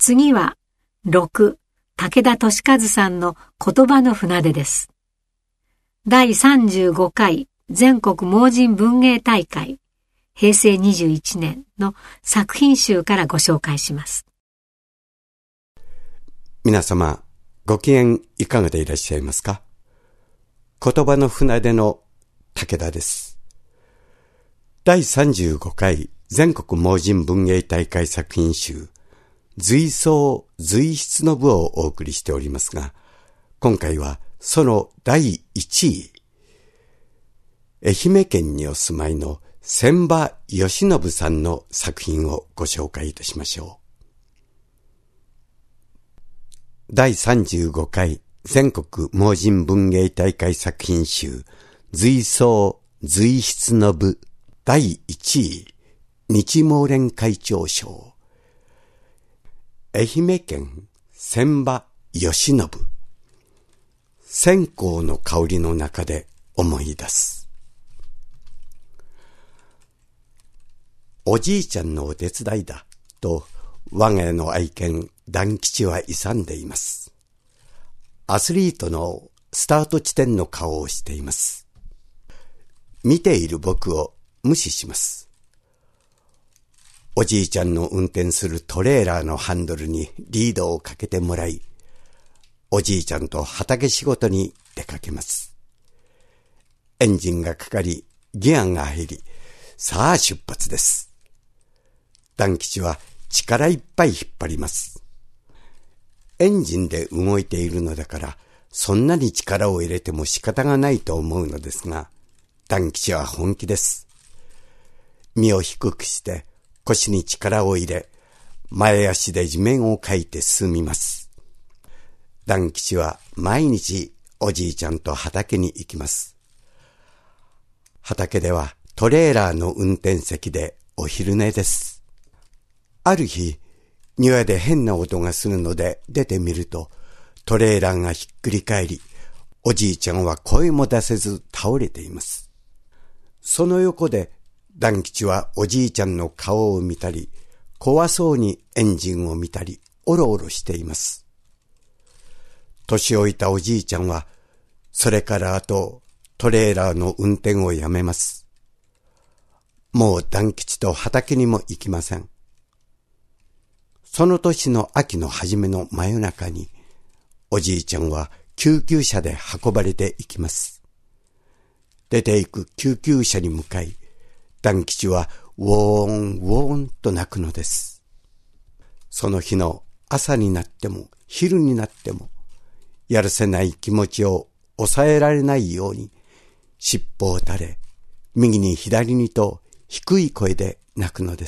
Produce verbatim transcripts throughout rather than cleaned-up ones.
次は、ろく、武田俊和さんの言葉の船出です。だいさんじゅうごかい全国盲人文芸大会、へいせいにじゅういちねんの作品集からご紹介します。 皆様、ご機嫌いかがでいらっしゃいますか？言葉の船出の武田です。だいさんじゅうごかい全国盲人文芸大会作品集、随想随筆の部をお送りしておりますが、今回はそのだいいちい、愛媛県にお住まいの千葉義信さんの作品をご紹介いたしましょう。だいさんじゅうごかい全国盲人文芸大会作品集、随想随筆の部だいいちい、日盲連会長賞。愛媛県千葉義信。線香の香りの中で思い出す。おじいちゃんのお手伝いだと我が家の愛犬団吉は勇んでいます。アスリートのスタート地点の顔をしています。見ている僕を無視します。おじいちゃんの運転するトレーラーのハンドルにリードをかけてもらい、おじいちゃんと畑仕事に出かけます。エンジンがかかり、ギアが入り、さあ出発です。団吉は力いっぱい引っ張ります。エンジンで動いているのだから、そんなに力を入れても仕方がないと思うのですが、団吉は本気です。身を低くして、腰に力を入れ、前足で地面をかいて進みます。団吉は毎日おじいちゃんと畑に行きます。畑ではトレーラーの運転席でお昼寝です。ある日、庭で変な音がするので出てみると、トレーラーがひっくり返り、おじいちゃんは声も出せず倒れています。その横で、団吉はおじいちゃんの顔を見たり、怖そうにエンジンを見たり、おろおろしています。年老いたおじいちゃんは、それからあとトレーラーの運転をやめます。もう団吉と畑にも行きません。その年の秋の初めの真夜中に、おじいちゃんは救急車で運ばれていきます。出て行く救急車に向かい、団吉はウォーンウォーンと泣くのです。その日の朝になっても昼になっても、やるせない気持ちを抑えられないように、尻尾を垂れ、右に左にと低い声で泣くのです。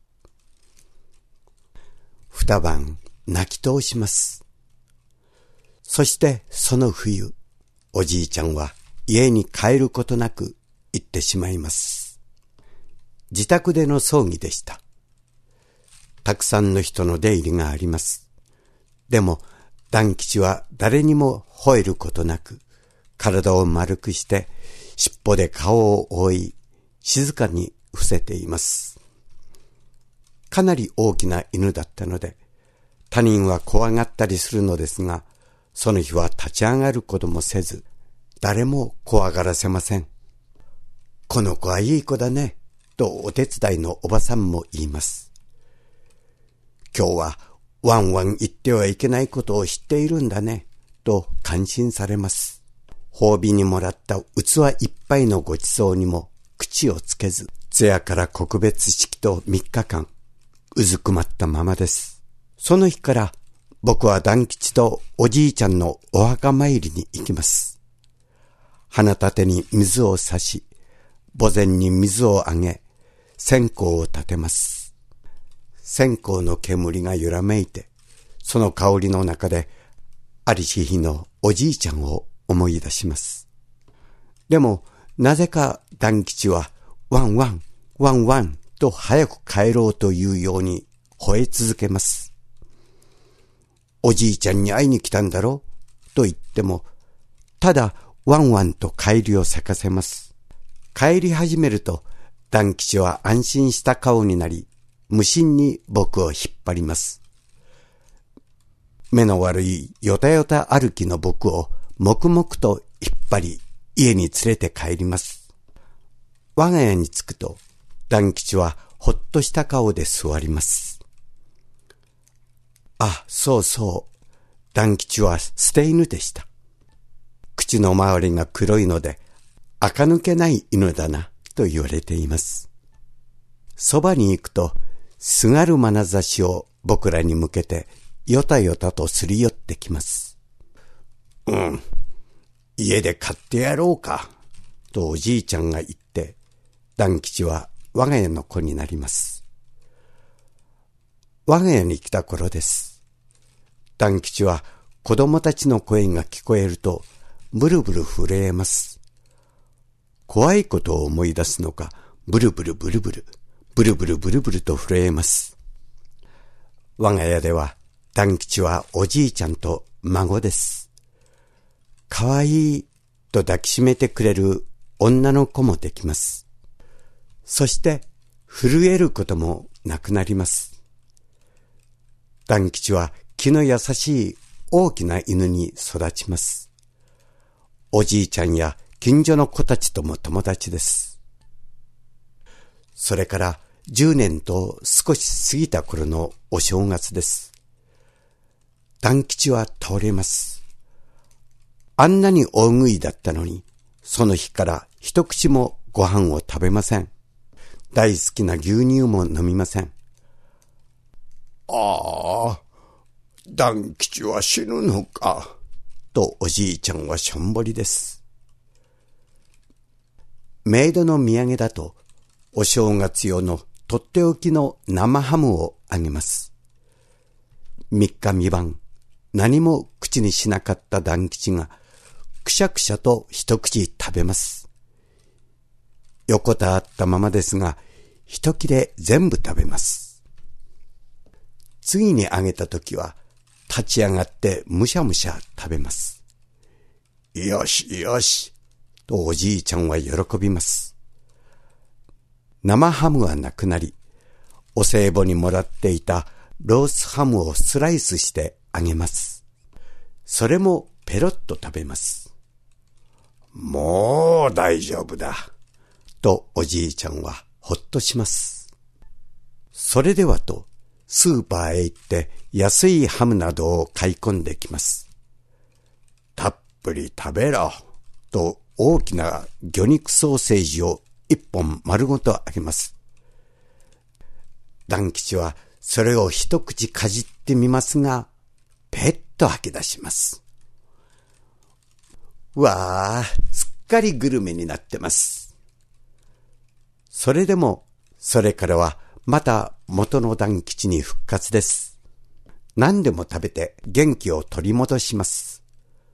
二晩泣き通します。そしてその冬、おじいちゃんは家に帰ることなく行ってしまいます。自宅での葬儀でした。たくさんの人の出入りがあります。でも、団吉は誰にも吠えることなく、体を丸くして、尻尾で顔を覆い、静かに伏せています。かなり大きな犬だったので、他人は怖がったりするのですが、その日は立ち上がることもせず、誰も怖がらせません。この子はいい子だね。とお手伝いのおばさんも言います。今日はワンワン言ってはいけないことを知っているんだね、と感心されます。褒美にもらった器いっぱいのごちそうにも口をつけず、通夜から告別式とみっかかん、うずくまったままです。その日から僕は団吉とおじいちゃんのお墓参りに行きます。花立てに水を差し、墓前に水をあげ、線香を立てます。線香の煙が揺らめいて、その香りの中で、ありし日のおじいちゃんを思い出します。でも、なぜか団吉は、ワンワン、ワンワンと早く帰ろうというように吠え続けます。おじいちゃんに会いに来たんだろと言っても、ただワンワンと帰りを咲かせます。帰り始めると、団吉は安心した顔になり、無心に僕を引っ張ります。 目の悪いよたよた歩きの僕を黙々と引っ張り家に連れて帰ります。我が家に着くと団吉はほっとした顔で座ります。あ、そうそう。団吉は捨て犬でした。口の周りが黒いので垢抜けない犬だなと言われています。そばに行くとすがる眼差しを僕らに向けてよたよたとすり寄ってきます。うん、家で飼ってやろうかとおじいちゃんが言って団吉は我が家の子になります。我が家に来た頃です。団吉は子供たちの声が聞こえるとブルブル震えます。怖いことを思い出すのかブルブルブルブルブルブルブルブルと震えます。我が家では団吉はおじいちゃんと孫です。かわいいと抱きしめてくれる女の子もできます。そして震えることもなくなります。団吉は気の優しい大きな犬に育ちます。おじいちゃんや近所の子たちとも友達です。それからじゅうねんと少し過ぎた頃のお正月です。団吉は倒れます。あんなに大食いだったのに、その日から一口もご飯を食べません。大好きな牛乳も飲みません。ああ、団吉は死ぬのか、とおじいちゃんはしょんぼりです。メイドの土産だと、お正月用のとっておきの生ハムをあげます。三日三晩、何も口にしなかった団吉が、くしゃくしゃと一口食べます。横たわったままですが、一切れ全部食べます。次にあげたときは、立ち上がってむしゃむしゃ食べます。よしよし、とおじいちゃんは喜びます。生ハムはなくなり、お歳暮にもらっていたロースハムをスライスしてあげます。それもペロッと食べます。もう大丈夫だ、とおじいちゃんはほっとします。それではと、スーパーへ行って安いハムなどを買い込んできます。たっぷり食べろ、と大きな魚肉ソーセージを一本丸ごとあげます。団吉はそれを一口かじってみますが、ペッと吐き出します。わあ、すっかりグルメになってます。それでも、それからはまた元の団吉に復活です。何でも食べて元気を取り戻します。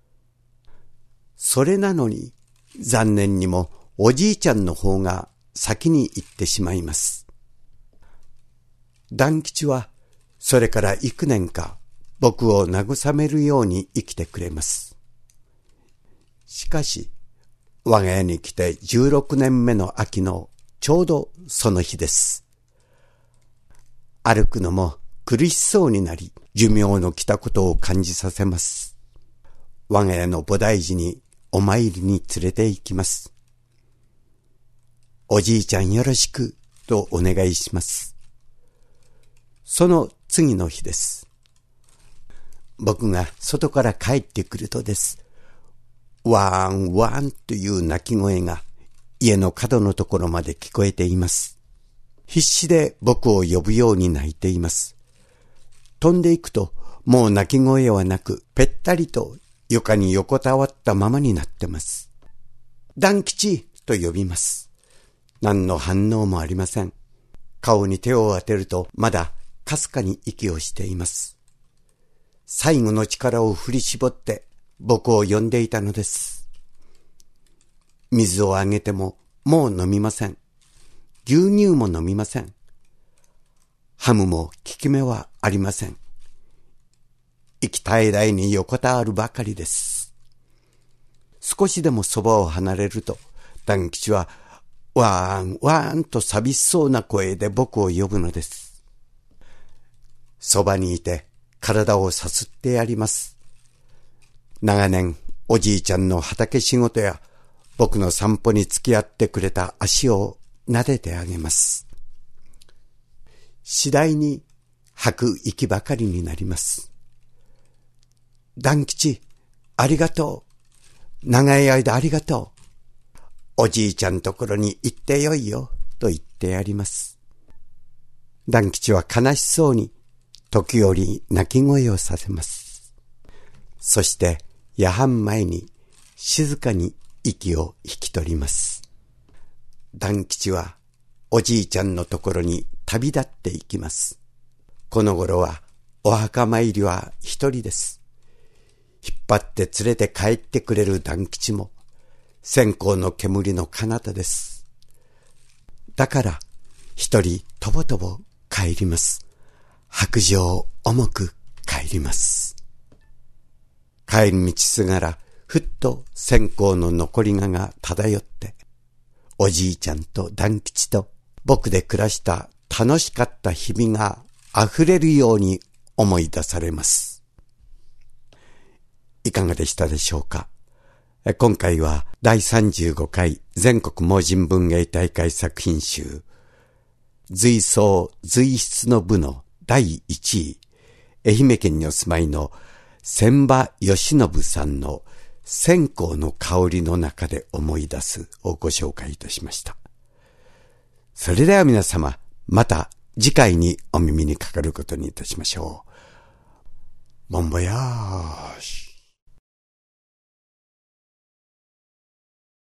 それなのに、残念にもおじいちゃんの方が先に行ってしまいます。団吉はそれから幾年か僕を慰めるように生きてくれます。しかし、我が家に来てじゅうろくねんめの秋のちょうどその日です。歩くのも苦しそうになり、寿命の来たことを感じさせます。我が家の菩提寺にお参りに連れて行きます。おじいちゃんよろしくとお願いします。その次の日です。僕が外から帰ってくるとです。ワーンワーンという鳴き声が家の角のところまで聞こえています。必死で僕を呼ぶように鳴いています。飛んでいくともう鳴き声はなく、ぺったりと床に横たわったままになってます。団吉と呼びます。何の反応もありません。顔に手を当てるとまだかすかに息をしています。最後の力を振り絞って僕を呼んでいたのです。水をあげてももう飲みません。牛乳も飲みません。ハムも効き目はありません。息絶え絶えに横たわるばかりです。少しでもそばを離れると、団吉はわーんわーんと寂しそうな声で僕を呼ぶのです。そばにいて体をさすってやります。長年おじいちゃんの畑仕事や僕の散歩に付き合ってくれた足を撫でてあげます。次第に吐く息ばかりになります。団吉、ありがとう。長い間ありがとう。おじいちゃんところに行ってよいよ、と言ってやります。団吉は悲しそうに、時折泣き声をさせます。そして夜半前に静かに息を引き取ります。団吉はおじいちゃんのところに旅立っていきます。この頃はお墓参りは一人です。引っ張って連れて帰ってくれる団吉も線香の煙の彼方です。だから一人とぼとぼ帰ります。白状重く帰ります。帰り道すがらふっと線香の残り香が漂って、おじいちゃんと団吉と僕で暮らした楽しかった日々が溢れるように思い出されます。いかがでしたでしょうか。今回はだいさんじゅうごかい全国盲人文芸大会作品集随想随筆の部のだいいちい、愛媛県にお住まいの千葉義信さんの線香の香りの中で思い出すをご紹介いたしました。それでは皆様、また次回にお耳にかかることにいたしましょう。ボンボヤーシュ。